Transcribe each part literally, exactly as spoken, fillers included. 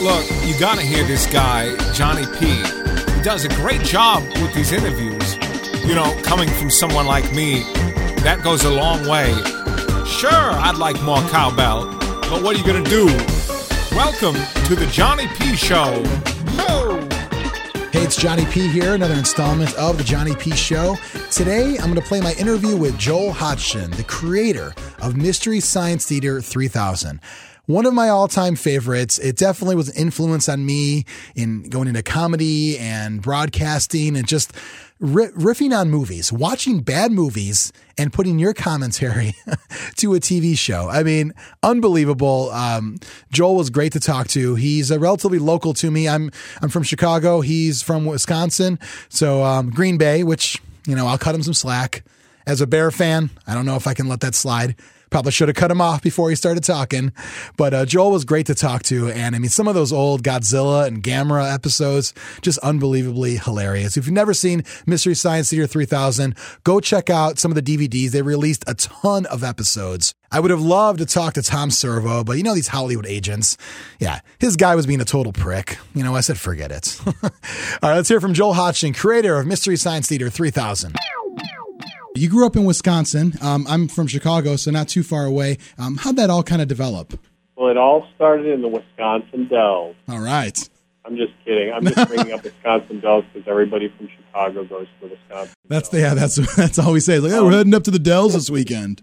Look, you gotta hear this guy, Johnny P. He does a great job with these interviews. You know, coming from someone like me, that goes a long way. Sure, I'd like more cowbell, but what are you gonna do? Welcome to the Johnny P. Show. Ho! Hey, it's Johnny P. here, another installment of the Johnny P. Show. Today, I'm going to play my interview with Joel Hodgson, the creator of Mystery Science Theater three thousand. One of my all-time favorites. It definitely was an influence on me in going into comedy and broadcasting and just riffing on movies, watching bad movies and putting your commentary to a T V show. I mean, unbelievable. Um, Joel was great to talk to. He's a relatively local to me. I'm I'm from Chicago. He's from Wisconsin. So um, Green Bay, which, you know, I'll cut him some slack. As a Bear fan, I don't know if I can let that slide. Probably should have cut him off before he started talking. But uh, Joel was great to talk to. And I mean, some of those old Godzilla and Gamera episodes, just unbelievably hilarious. If you've never seen Mystery Science Theater three thousand, go check out some of the D V Ds. They released a ton of episodes. I would have loved to talk to Tom Servo, but you know, these Hollywood agents. Yeah, his guy was being a total prick. You know, I said, forget it. All right, let's hear from Joel Hodgson, creator of Mystery Science Theater three thousand. You grew up in Wisconsin. Um, I'm from Chicago, so not too far away. Um, how'd that all kind of develop? Well, it all started in the Wisconsin Dells. All right. I'm just kidding. I'm just bringing up Wisconsin Dells because everybody from Chicago goes to the Wisconsin That's the, Dells. yeah, that's that's all we say. Like, oh, we're heading up to the Dells this weekend.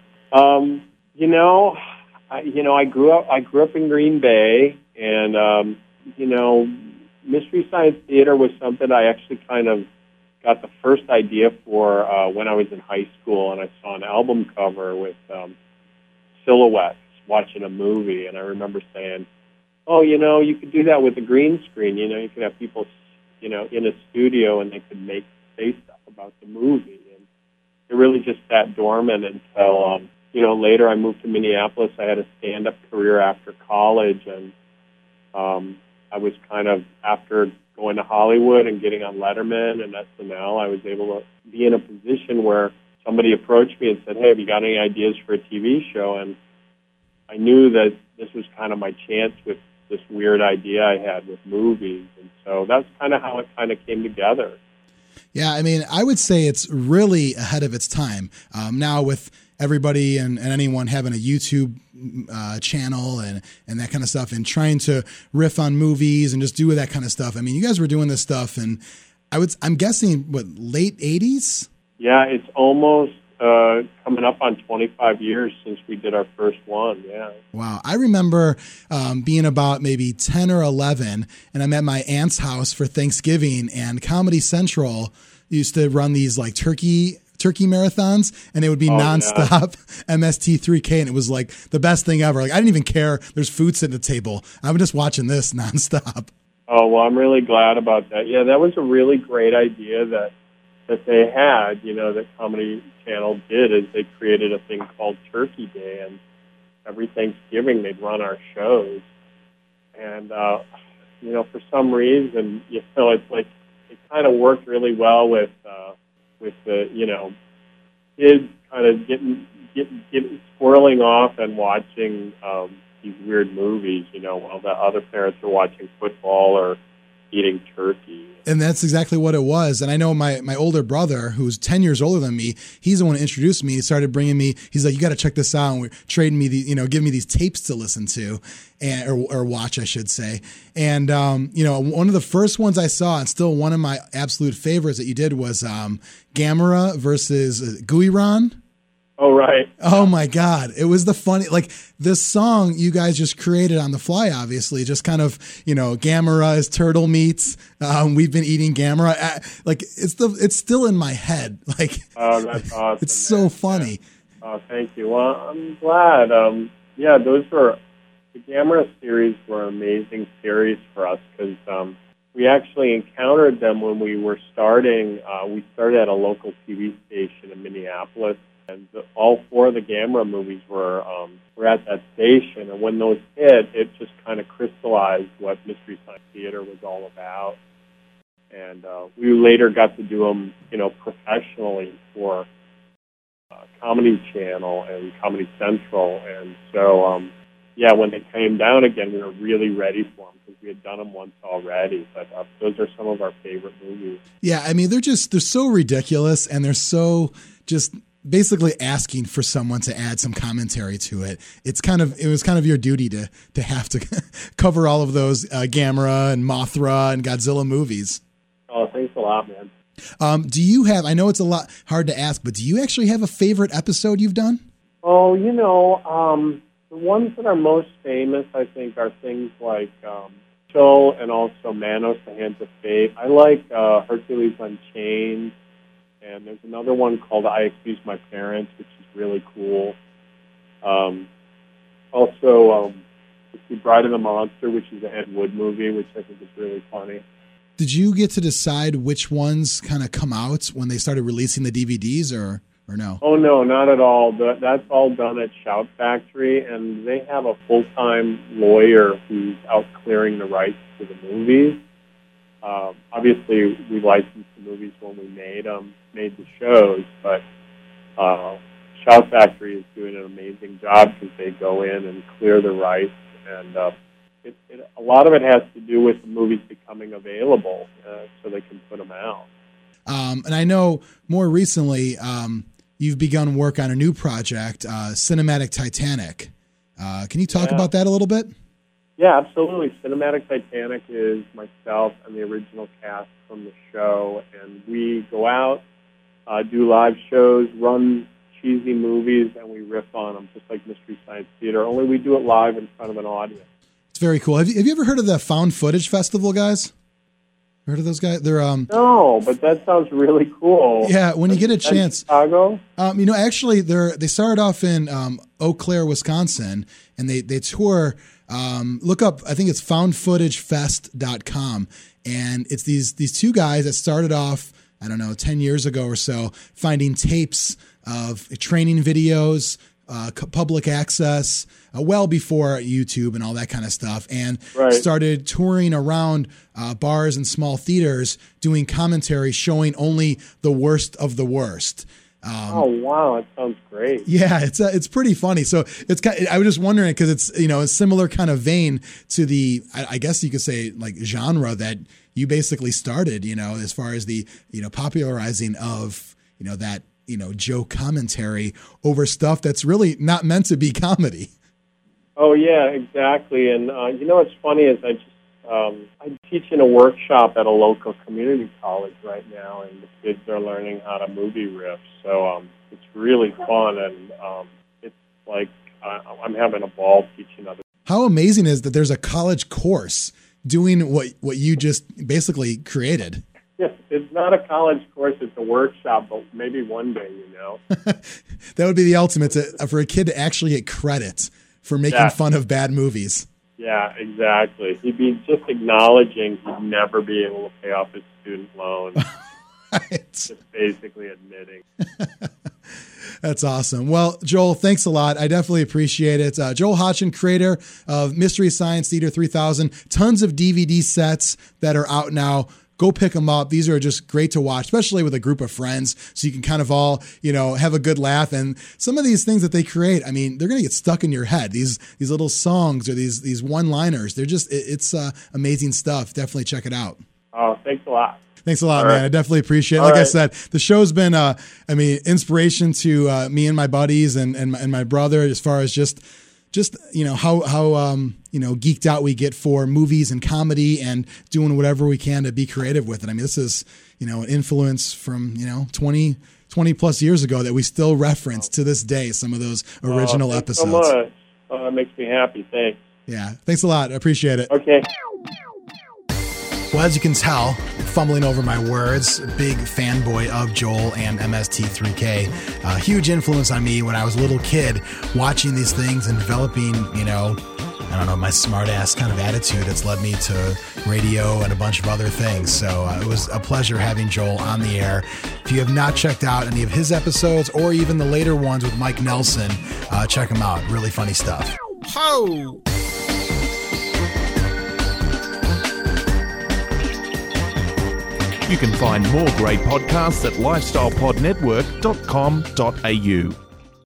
um, you know, I, you know, I grew up. I grew up in Green Bay, and um, you know, Mystery Science Theater was something I actually kind of got the first idea for uh, when I was in high school, and I saw an album cover with um, silhouettes watching a movie, and I remember saying, oh, you know, you could do that with a green screen. You know, you could have people, you know, in a studio, and they could make say stuff about the movie. And it really just sat dormant until, um, you know, later I moved to Minneapolis. I had a stand-up career after college, and um, I was kind of, after going to Hollywood and getting on Letterman and S N L, I was able to be in a position where somebody approached me and said, hey, have you got any ideas for a T V show? And I knew that this was kind of my chance with this weird idea I had with movies. And so that's kind of how it kind of came together. Yeah, I mean, I would say it's really ahead of its time. Um, now with everybody and, and anyone having a YouTube uh, channel and, and that kind of stuff and trying to riff on movies and just do that kind of stuff. I mean, you guys were doing this stuff, and I would, I'm guessing, what, late eighties? Yeah, it's almost uh, coming up on twenty-five years since we did our first one, yeah. Wow. I remember um, being about maybe ten or eleven, and I'm at my aunt's house for Thanksgiving, and Comedy Central used to run these like turkey turkey marathons, and it would be oh, nonstop yeah. M S T three K, and it was like the best thing ever. Like, I didn't even care. There's food sitting at the table. I'm just watching this nonstop. Oh, well, I'm really glad about that. Yeah, that was a really great idea that that they had, you know, that Comedy Channel did, is they created a thing called Turkey Day, and every Thanksgiving they'd run our shows. And, uh, you know, for some reason, you know, it's like, it kind of worked really well with, uh, with the, you know, kids kind of getting, getting, getting swirling off and watching um, these weird movies, you know, while the other parents are watching football or eating turkey. And that's exactly what it was. And I know my, my older brother, who's ten years older than me, he's the one who introduced me. He started bringing me, he's like, you got to check this out. And we're trading me the, you know, giving me these tapes to listen to and, or, or watch, I should say. And, um, you know, one of the first ones I saw, and still one of my absolute favorites that you did, was um, Gamera versus uh, Guiron. Oh, right. Oh, my God. It was the funny, like, this song you guys just created on the fly, obviously, just kind of, you know, Gamera is turtle meats. Um, we've been eating Gamera. Uh, like, it's the, it's still in my head. Like, oh, that's awesome. It's so funny. Yeah. Oh, thank you. Well, I'm glad. Um, yeah, those were, the Gamera series were an amazing series for us because um, we actually encountered them when we were starting. Uh, we started at a local T V station in Minneapolis. And the, all four of the Gamera movies were um, were at that station, and when those hit, it just kind of crystallized what Mystery Science Theater was all about. And uh, we later got to do them, you know, professionally for uh, Comedy Channel and Comedy Central. And so, um, yeah, when they came down again, we were really ready for them because we had done them once already. But uh, those are some of our favorite movies. Yeah, I mean, they're just, they're so ridiculous, and they're so just basically asking for someone to add some commentary to it. It's kind of, it was kind of your duty to to have to cover all of those uh, Gamera and Mothra and Godzilla movies. Oh, thanks a lot, man. Um, do you have, I know it's a lot hard to ask, but do you actually have a favorite episode you've done? Oh, you know, um, the ones that are most famous, I think, are things like um, Show and also Manos, The Hands of Fate. I like uh, Hercules Unchained, and there's another one called I Excuse My Parents, which is really cool. Um, also, um, the Bride of the Monster, which is an Ed Wood movie, which I think is really funny. Did you get to decide which ones kind of come out when they started releasing the D V Ds, or, or no? Oh, no, not at all. That, that's all done at Shout Factory, and they have a full-time lawyer who's out clearing the rights to the movies. Um, obviously, we licensed the movies when we made them, made the shows, but uh, Shout Factory is doing an amazing job because they go in and clear the rights, and uh, it, it, a lot of it has to do with the movies becoming available uh, so they can put them out. Um, and I know more recently um, you've begun work on a new project, uh, Cinematic Titanic. Uh, can you talk Yeah. about that a little bit? Yeah, absolutely. Cinematic Titanic is myself and the original cast from the show, and we go out, uh, do live shows, run cheesy movies, and we riff on them, just like Mystery Science Theater, only we do it live in front of an audience. It's very cool. Have you, have you ever heard of the Found Footage Festival, guys? Heard of those guys? They're um. No, but that sounds really cool. Yeah, when you get a That's chance. Chicago? Um, you know, actually, they're they started off in um, Eau Claire, Wisconsin, and they they tour. Um, look up, I think it's found footage fest dot com, and it's these these two guys that started off, I don't know, ten years ago or so, finding tapes of training videos, uh, public access, uh, well before YouTube and all that kind of stuff, and Right. started touring around uh, bars and small theaters doing commentary showing only the worst of the worst. Um, Oh, wow, that sounds great. yeah, it's uh, it's pretty funny. So it's kind I was just wondering because it's, you know, a similar kind of vein to the, I, I guess you could say, like, genre that you basically started, you know, as far as the, you know, popularizing of, you know, that, you know, joke commentary over stuff that's really not meant to be comedy. Oh, yeah, exactly. And, uh, you know what's funny is I just, um, I teach in a workshop at a local community college right now, and the kids are learning how to movie riff. So um, it's really fun, and um, it's like I, I'm having a ball teaching others. How amazing is that there's a college course doing what, what you just basically created? Yes, it's not a college course, it's a workshop, but maybe one day, you know. That would be the ultimate to, for a kid to actually get credit for making Yeah. fun of bad movies. Yeah, exactly. He'd be just acknowledging he'd never be able to pay off his student loan. Right. Just basically admitting. That's awesome. Well, Joel, thanks a lot. I definitely appreciate it. Uh, Joel Hodgson, creator of Mystery Science Theater three thousand, tons of D V D sets that are out now. Go pick them up. These are just great to watch, especially with a group of friends, so you can kind of all, you know, have a good laugh. And some of these things that they create, I mean, they're going to get stuck in your head. These these little songs or these these one-liners, they're just, it, it's uh, amazing stuff. Definitely check it out. Oh, thanks a lot. Thanks a lot, All man. right. I definitely appreciate it. All Like I right. said, the show's been, uh, I mean, inspiration to uh, me and my buddies and and my, and my brother, as far as just, just you know how how um, you know geeked out we get for movies and comedy and doing whatever we can to be creative with it. I mean, this is, you know, an influence from, you know, twenty, twenty plus years ago that we still reference to this day. Some of those original oh, thanks episodes. so much. Oh, that makes me happy. Thanks. Yeah, thanks a lot. I appreciate it. Okay. Well, as you can tell, fumbling over my words, big fanboy of Joel and M S T three K. Uh, huge influence on me when I was a little kid, watching these things and developing, you know, I don't know, my smart-ass kind of attitude that's led me to radio and a bunch of other things. So uh, it was a pleasure having Joel on the air. If you have not checked out any of his episodes or even the later ones with Mike Nelson, uh, check them out. Really funny stuff. Ho! You can find more great podcasts at lifestyle pod network dot com dot a u.